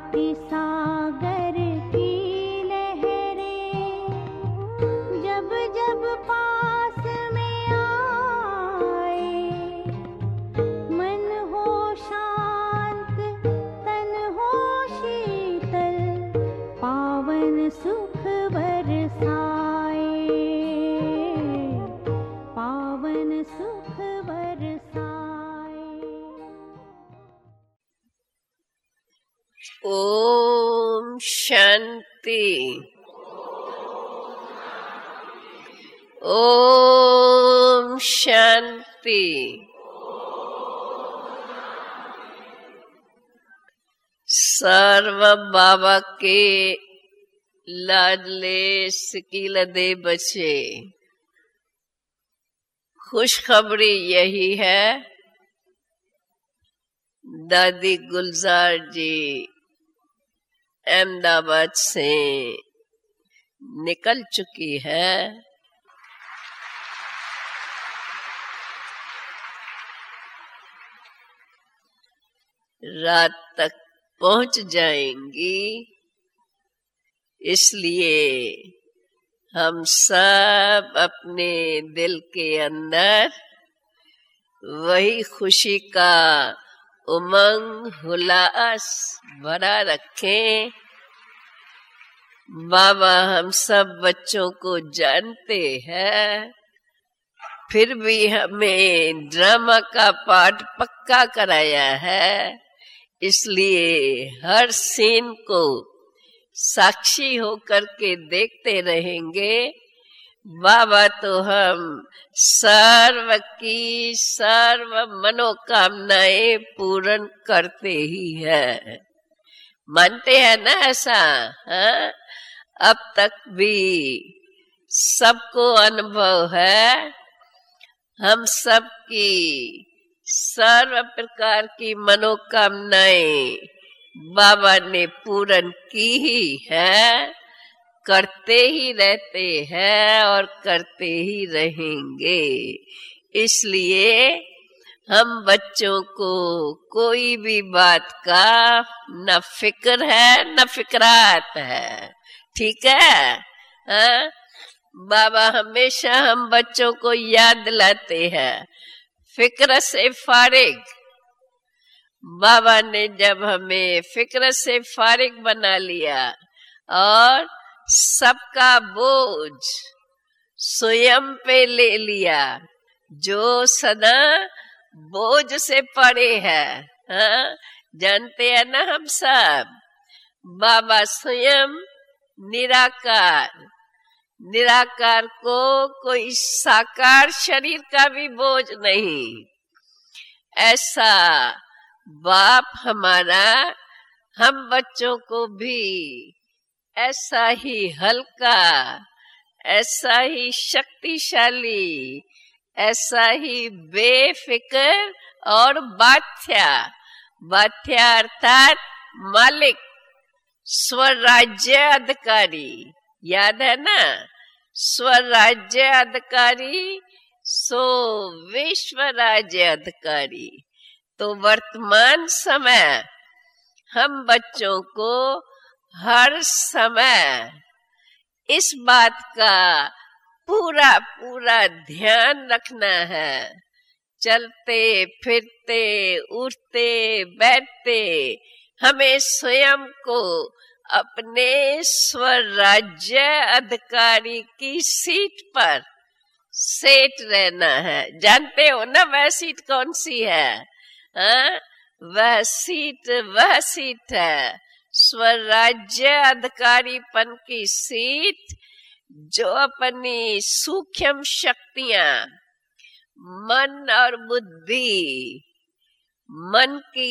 भांति सागर की लहरें जब जब पास में आए, मन हो शांत तन हो शीतल, पावन सुख बरसाए, पावन सुख बरसाए। ओम शांति। ओम शांति। सर्व बाबा के लाडले सिकीलदे बच्चे, खुशखबरी यही है, दादी गुलजार जी अहमदाबाद से निकल चुकी है। रात तक पहुंच जाएंगी, इसलिए हम सब अपने दिल के अंदर वही खुशी का उमंग हुलास भरा रखें। बाबा हम सब बच्चों को जानते हैं, फिर भी हमें ड्रामा का पाठ पक्का कराया है, इसलिए हर सीन को साक्षी होकर के देखते रहेंगे। बाबा तो हम सर्व की सर्व मनोकामनाएं पूर्ण करते ही है। मानते हैं ना ऐसा? हाँ? अब तक भी सबको अनुभव है, हम सब की सर्व प्रकार की मनोकामनाएं बाबा ने पूर्ण की ही है, करते ही रहते हैं और करते ही रहेंगे। इसलिए हम बच्चों को कोई भी बात का न फिक्र है न फिक्रात है, ठीक है? हाँ? बाबा हमेशा हम बच्चों को याद दिलाते हैं, फिक्र से फारिग। बाबा ने जब हमें फिक्र से फारिग बना लिया और सबका बोझ स्वयं पे ले लिया, जो सदा बोझ से पड़े है, हाँ? जानते हैं ना हम सब, बाबा स्वयं निराकार, निराकार को कोई साकार शरीर का भी बोझ नहीं। ऐसा बाप हमारा हम बच्चों को भी ऐसा ही हल्का, ऐसा ही शक्तिशाली, ऐसा ही बेफिक्र और बाध्या, बाध्या अर्थात मालिक, स्वराज्य अधिकारी, याद है ना? स्वराज्य अधिकारी सो विश्व राज्य अधिकारी। तो वर्तमान समय हम बच्चों को हर समय इस बात का पूरा पूरा ध्यान रखना है। चलते फिरते उठते बैठते हमें स्वयं को अपने स्वराज्य अधिकारी की सीट पर सेट रहना है। जानते हो ना वह सीट कौन सी है? हाँ? वह सीट है स्वराज्य अधिकारीपन की सीट, जो अपनी सूक्ष्म शक्तियां, मन और बुद्धि, मन की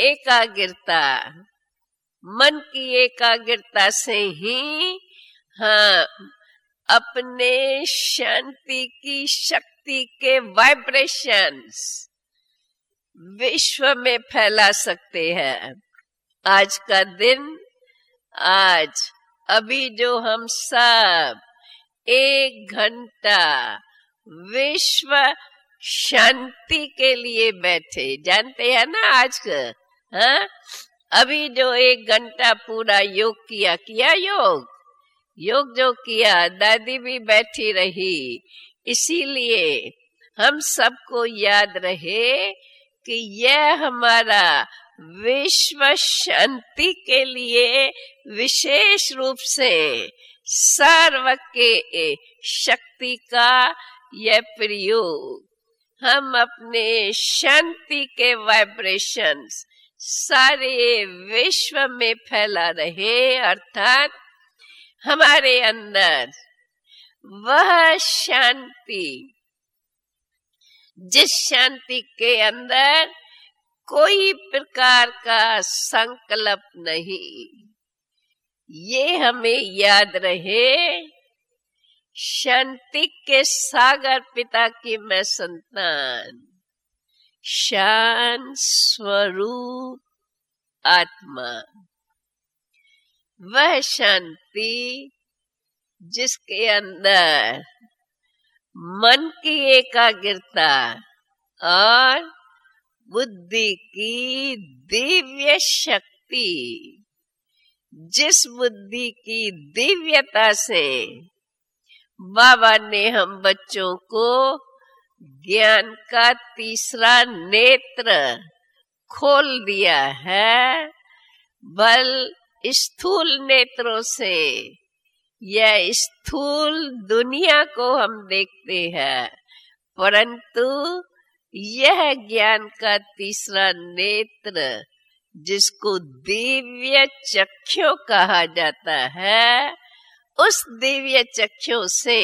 एकाग्रता से ही हाँ अपने शांति की शक्ति के वाइब्रेशंस विश्व में फैला सकते हैं। आज का दिन, आज अभी जो हम सब 1 घंटा विश्व शांति के लिए बैठे, जानते हैं ना आज का? हाँ? अभी जो 1 घंटा पूरा योग किया योग जो किया, दादी भी बैठी रही। इसीलिए हम सबको याद रहे कि यह हमारा विश्व शांति के लिए विशेष रूप से सर्व के शक्ति का यह प्रयोग, हम अपने शांति के वाइब्रेशंस सारे विश्व में फैला रहे, अर्थात हमारे अंदर वह शांति, जिस शांति के अंदर कोई प्रकार का संकल्प नहीं, ये हमें याद रहे। शांति के सागर पिता की मैं संतान, शांत स्वरूप आत्मा, वह शांति जिसके अंदर मन की एकाग्रता और बुद्धि की दिव्य शक्ति, जिस बुद्धि की दिव्यता से बाबा ने हम बच्चों को ज्ञान का तीसरा नेत्र खोल दिया है। बल स्थूल नेत्रों से यह स्थूल दुनिया को हम देखते हैं, परंतु यह ज्ञान का तीसरा नेत्र, जिसको दिव्य चक्षु कहा जाता है, उस दिव्य चक्षु से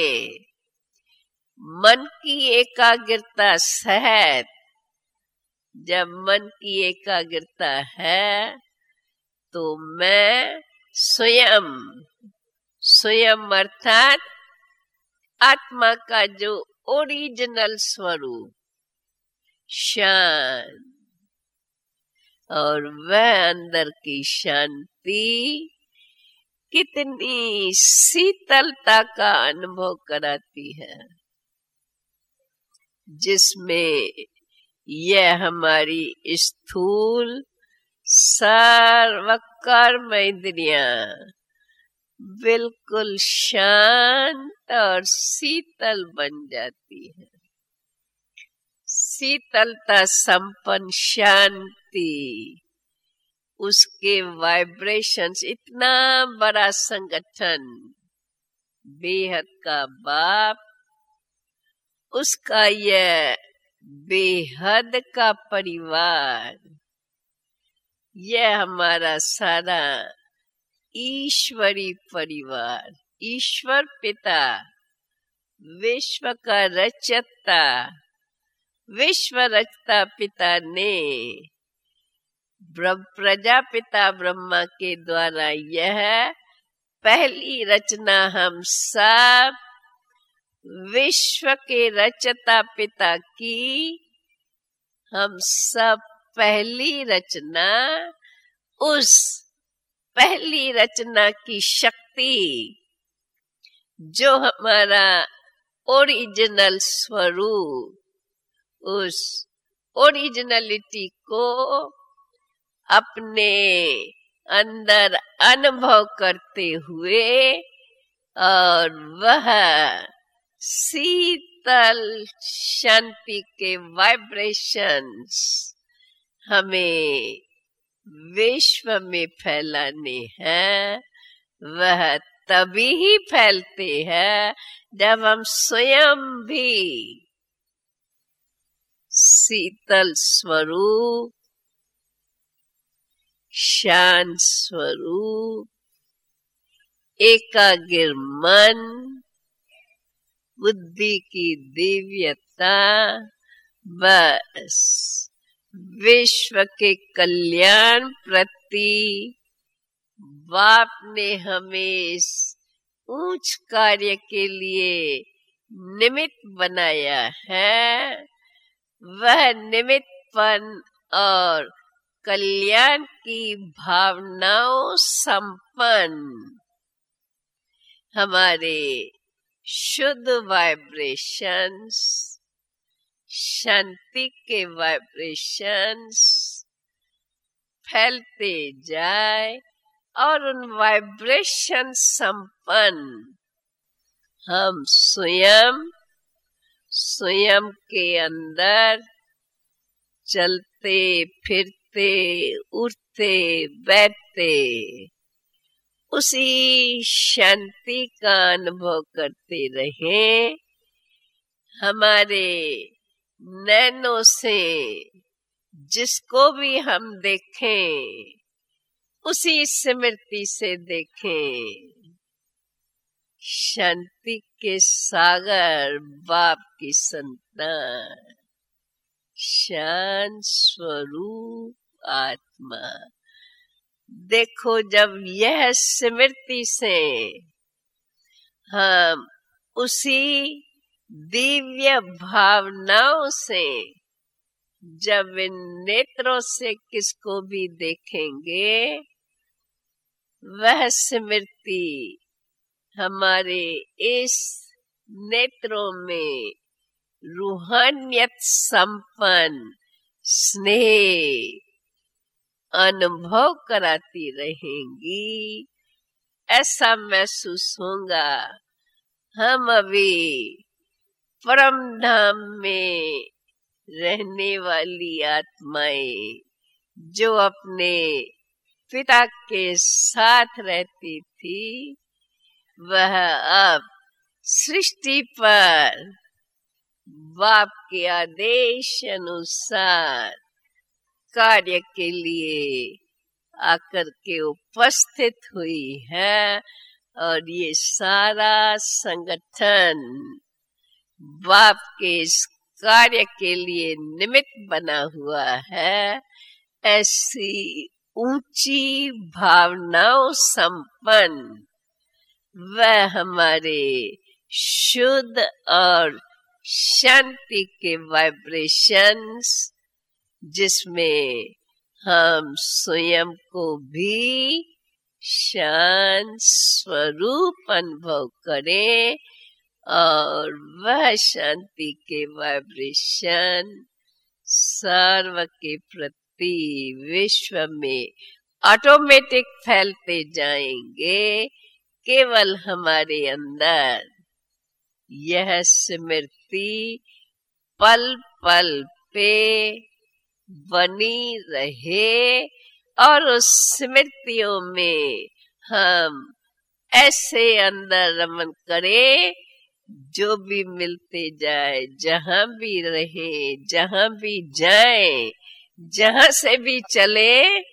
मन की एकाग्रता सहित, जब मन की एकाग्रता है तो मैं स्वयं अर्थात आत्मा का जो ओरिजिनल स्वरूप शांत, और वह अंदर की शांति कितनी शीतलता का अनुभव कराती है, जिसमें यह हमारी स्थूल सर्व कर्म इंद्रियां बिल्कुल शांत और शीतल बन जाती है। शीतलता संपन्न शांति, उसके वाइब्रेशंस, इतना बड़ा संगठन, बेहद का बाप, उसका यह बेहद का परिवार, यह हमारा सारा ईश्वरी परिवार, ईश्वर पिता, विश्व का रचयिता, विश्व रचता पिता ने प्रजापिता ब्रह्मा के द्वारा यह पहली रचना हम सब विश्व के रचयिता पिता की, हम सब पहली रचना, उस पहली रचना की शक्ति, जो हमारा ओरिजिनल स्वरूप, उस ओरिजिनलिटी को अपने अंदर अनुभव करते हुए, और वह शीतल शांति के वाइब्रेशंस हमें विश्व में फैलाने हैं। वह तभी ही फैलते हैं जब हम स्वयं भी शीतल स्वरूप, शांत स्वरूप, एकाग्र मन, बुद्धि की दिव्यता, बस विश्व के कल्याण प्रति बाप ने हमें इस ऊंच कार्य के लिए निमित्त बनाया है। वह निमित्तपन और कल्याण की भावनाओं संपन्न हमारे शुद्ध वाइब्रेशंस, शांति के वाइब्रेशंस फैलते जाए और उन वाइब्रेशन संपन्न हम स्वयं के अंदर चलते फिरते उठते बैठते उसी शांति का अनुभव करते रहें। हमारे नैनों से जिसको भी हम देखें उसी स्मृति से देखें। शांति के सागर बाप की संतान, शांत स्वरूप आत्मा। देखो, जब यह स्मृति से हम उसी दिव्य भावनाओं से जब इन नेत्रों से किसको भी देखेंगे, वह स्मृति हमारे इस नेत्रों में रूहानियत संपन्न स्नेह अनुभव कराती रहेंगी। ऐसा महसूस होगा हम अभी परम धाम में रहने वाली आत्माएं जो अपने पिता के साथ रहती थी, वह अब सृष्टि पर बाप के आदेश अनुसार कार्य के लिए आकर के उपस्थित हुई है। और ये सारा संगठन बाप के इस कार्य के लिए निमित्त बना हुआ है। ऐसी ऊंची भावनाओं संपन्न वह हमारे शुद्ध और शांति के वाइब्रेशंस, जिसमें हम स्वयं को भी शांत स्वरूप अनुभव करें और वह शांति के वाइब्रेशन सर्व के प्रति विश्व में ऑटोमेटिक फैलते जाएंगे। केवल हमारे अंदर यह स्मृति पल पल पे बनी रहे और उस स्मृतियों में हम ऐसे अंदर रमन करें, जो भी मिलते जाए, जहां भी रहे, जहां भी जाए, जहां से भी चले,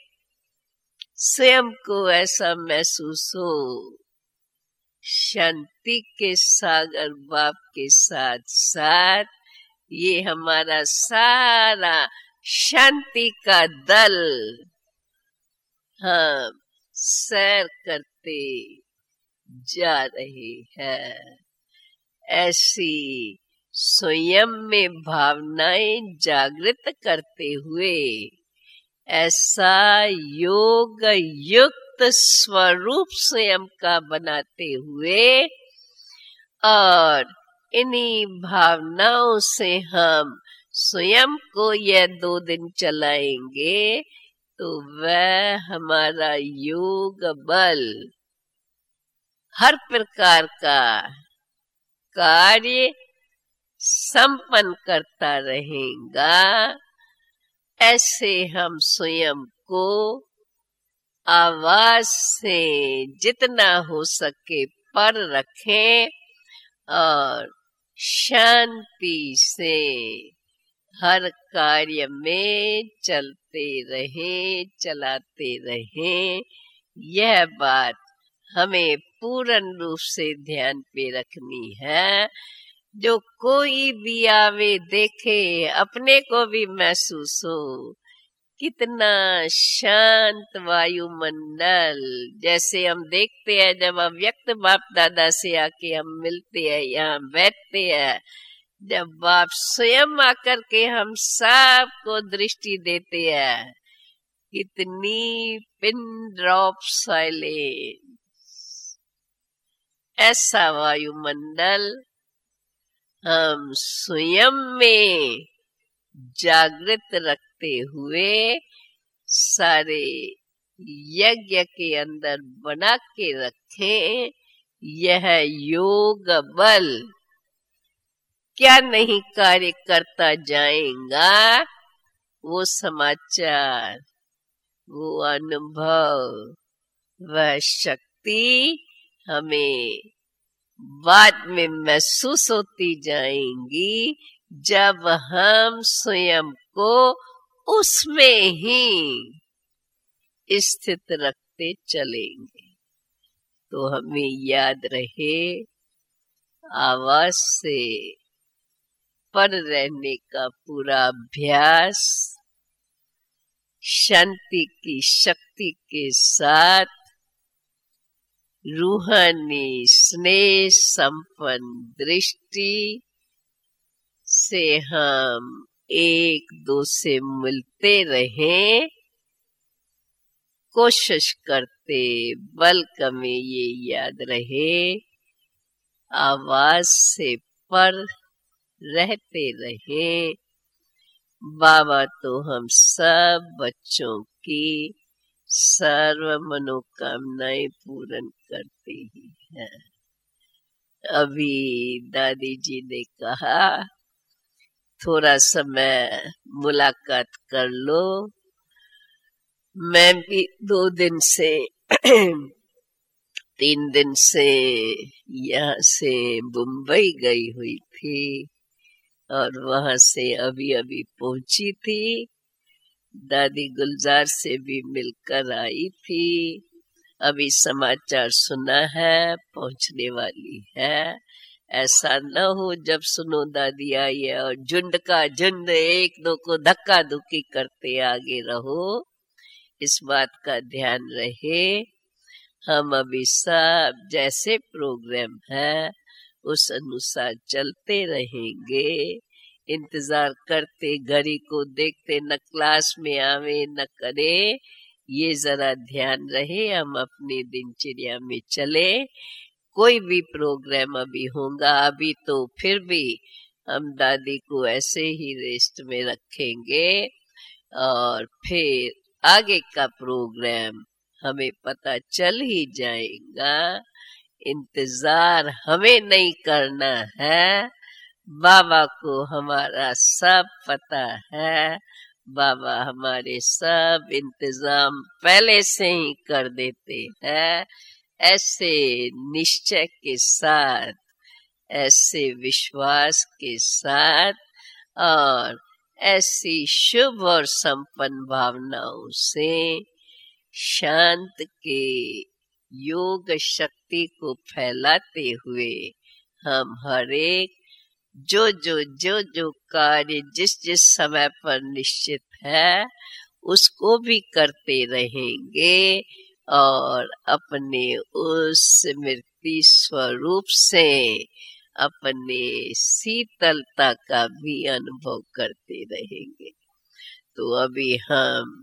स्वयं को ऐसा महसूस हो शांति के सागर बाप के साथ साथ ये हमारा सारा शांति का दल हम सैर करते जा रहे हैं। ऐसी स्वयं में भावनाएं जागृत करते हुए ऐसा योग युक्त स्वरूप स्वयं का बनाते हुए और इन्हीं भावनाओं से हम स्वयं को यह 2 दिन चलाएंगे, तो वह हमारा योग बल हर प्रकार का कार्य संपन्न करता रहेगा। ऐसे हम स्वयं को आवाज से जितना हो सके पर रखें और शांति से हर कार्य में चलते रहें, चलाते रहें। यह बात हमें पूर्ण रूप से ध्यान पे रखनी है। जो कोई भी आवे देखे, अपने को भी महसूस हो कितना शांत वायुमंडल। जैसे हम देखते हैं जब अव्यक्त बाप दादा से आके हम मिलते हैं, यहाँ बैठते हैं, जब बाप स्वयं आकर के हम सब को दृष्टि देते हैं, कितनी पिन ड्रॉप साइलेंस। ऐसा वायुमंडल हम स्वयं में जागृत रखते हुए सारे यज्ञ के अंदर बना के रखें। यह योग बल क्या नहीं कार्य करता जाएगा, वो समाचार, वो अनुभव, वह शक्ति हमें बाद में महसूस होती जाएंगी जब हम स्वयं को उसमें ही स्थित रखते चलेंगे। तो हमें याद रहे, आवाज से पर रहने का पूरा अभ्यास शांति की शक्ति के साथ रूहानी स्नेह संपन्न दृष्टि से हम एक दो से मिलते रहें। कोशिश करते बल कमें ये याद रहे, आवाज से पर रहते रहे। बाबा तो हम सब बच्चों की सर्व मनोकामनाएं पूर्ण करते ही हैं। अभी दादी जी ने कहा थोड़ा समय मुलाकात कर लो। मैं भी 2 दिन से 3 दिन से यहाँ से मुंबई गई हुई थी और वहां से अभी अभी पहुंची थी। दादी गुलजार से भी मिलकर आई थी। अभी समाचार सुना है, पहुंचने वाली है। ऐसा न हो जब सुनो दादी आई है और झुंड का झुंड एक दो को धक्का धुक्की करते आगे रहो। इस बात का ध्यान रहे। हम अभी सब जैसे प्रोग्राम है उस अनुसार चलते रहेंगे। इंतजार करते, घड़ी को देखते, न क्लास में आवे न करे, ये जरा ध्यान रहे। हम अपनी दिनचर्या में चले। कोई भी प्रोग्राम अभी होगा, अभी तो फिर भी हम दादी को ऐसे ही रेस्ट में रखेंगे और फिर आगे का प्रोग्राम हमें पता चल ही जाएगा। इंतजार हमें नहीं करना है, बाबा को हमारा सब पता है। बाबा हमारे सब इंतजाम पहले से ही कर देते हैं। ऐसे निश्चय के साथ, ऐसे विश्वास के साथ और ऐसी शुभ और संपन्न भावनाओं से शांत के योग शक्ति को फैलाते हुए हम हर एक जो कार्य जिस जिस समय पर निश्चित है उसको भी करते रहेंगे और अपने उस स्मृति स्वरूप से अपने शीतलता का भी अनुभव करते रहेंगे। तो अभी हम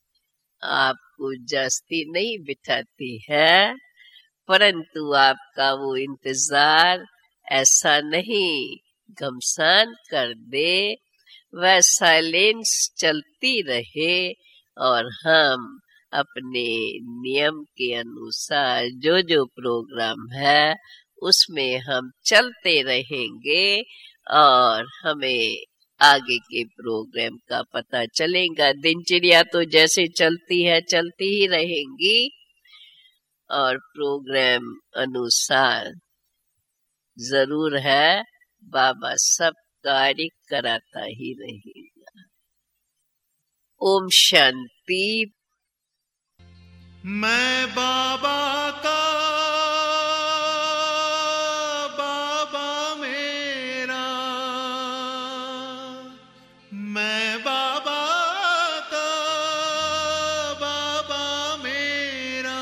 आपको जास्ती नहीं बिठाती है, परंतु आपका वो इंतजार ऐसा नहीं घमसान कर दे, वह साइलेंस चलती रहे और हम अपने नियम के अनुसार जो प्रोग्राम है उसमें हम चलते रहेंगे और हमें आगे के प्रोग्राम का पता चलेगा। दिनचर्या तो जैसे चलती है चलती ही रहेंगी और प्रोग्राम अनुसार जरूर है बाबा सब कार्य कराता ही रहेगा। ओम शांति। मैं बाबा का, बाबा मेरा, मैं बाबा का, बाबा मेरा,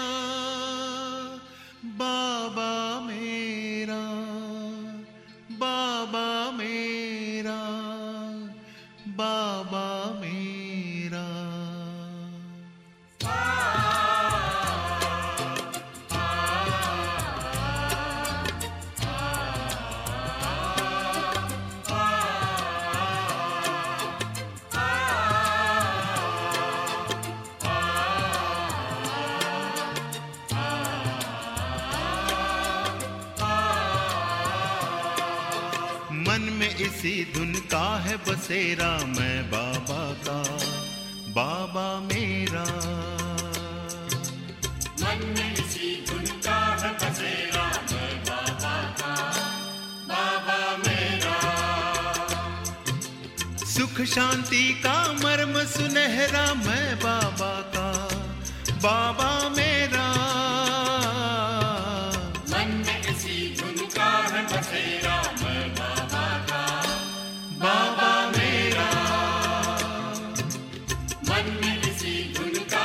बाबा मेरा, बाबा मेरा, बाबा मेरा। इसी धुन का है बसेरा, मैं बाबा का, बाबा मेरा। मन में इसी धुन का है बसेरा, मैं बाबा का, बाबा मेरा। सुख शांति का मर्म सुनहरा, मैं बाबा का, बाबा मेरा। मन में इसी धुन का है बसेरा, मैं बाबा का, बाबा मेरा। मन में इसी धुन का